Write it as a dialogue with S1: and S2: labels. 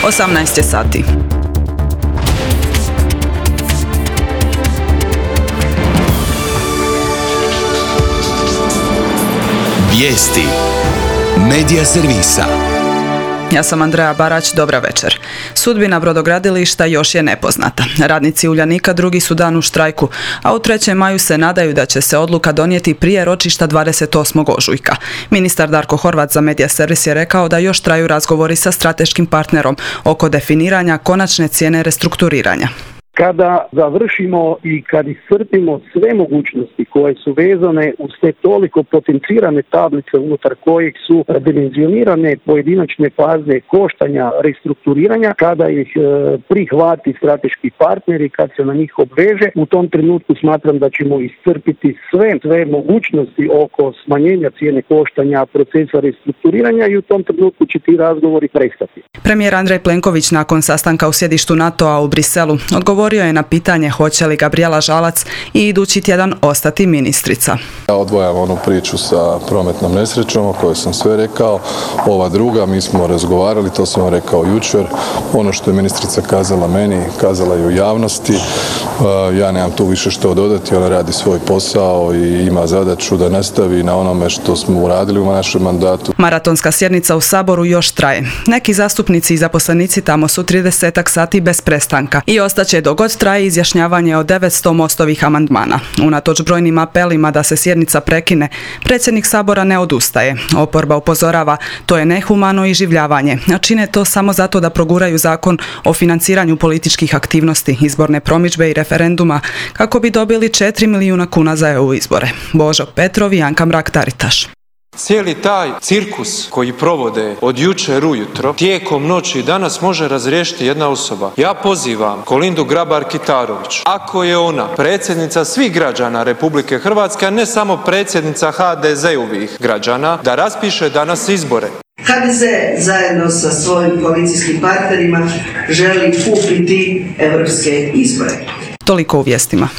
S1: 18 je sati.
S2: Vijesti Medija servisa.
S1: Ja sam Andreja Barać, dobra večer. Sudbina brodogradilišta još je nepoznata. Radnici Uljanika drugi su dan u štrajku, a u 3. maju se nadaju da će se odluka donijeti prije ročišta 28. ožujka. Ministar Darko Horvat za Medija servis je rekao da još traju razgovori sa strateškim partnerom oko definiranja konačne cijene restrukturiranja.
S3: Kada završimo i kad iscrpimo sve mogućnosti koje su vezane uz te toliko potencirane tablice unutar kojih su dimenzionirane pojedinačne faze koštanja restrukturiranja, kada ih prihvati strateški partneri, kad se na njih obveže, u tom trenutku smatram da ćemo iscrpiti sve mogućnosti oko smanjenja cijene koštanja procesa restrukturiranja i u tom trenutku će ti razgovori prestati.
S1: Premijer Andrej Plenković nakon sastanka u sjedištu NATO-a u Briselu odgovorio je na pitanje hoće li Gabrijela Žalac i idući tjedan ostati ministrica.
S4: Ja odvojam onu priču sa prometnom nesrećom o kojoj sam sve rekao. Ova druga, mi smo razgovarali, to sam vam rekao jučer. Ono što je ministrica kazala meni, kazala i u javnosti. Ja nemam tu više što dodati, ona radi svoj posao i ima zadaću da nastavi na onome što smo uradili u našem mandatu.
S1: Maratonska sjednica u Saboru još traje. Neki zastupnici i zaposlenici tamo su 30 sati bez prestanka i ostaće dok god traje izjašnjavanje o 900 Mostovih amandmana. Unatoč brojnim apelima da se sjednica prekine, predsjednik Sabora ne odustaje. Oporba upozorava, to je nehumano iživljavanje, a čine to samo zato da proguraju zakon o financiranju političkih aktivnosti, izborne promidžbe i referenduma kako bi dobili 4 milijuna kuna za EU izbore. Božo Petrov i Anka Mrak-Taritaš.
S5: Cijeli taj cirkus koji provode od jučer ujutro, tijekom noći danas može razriješiti jedna osoba. Ja pozivam Kolindu Grabar-Kitarović, ako je ona predsjednica svih građana Republike Hrvatske, a ne samo predsjednica HDZ-ovih građana, da raspiše danas izbore.
S6: HDZ zajedno sa svojim koalicijskim partnerima želi kupiti europske izbore.
S1: Toliko u vijestima.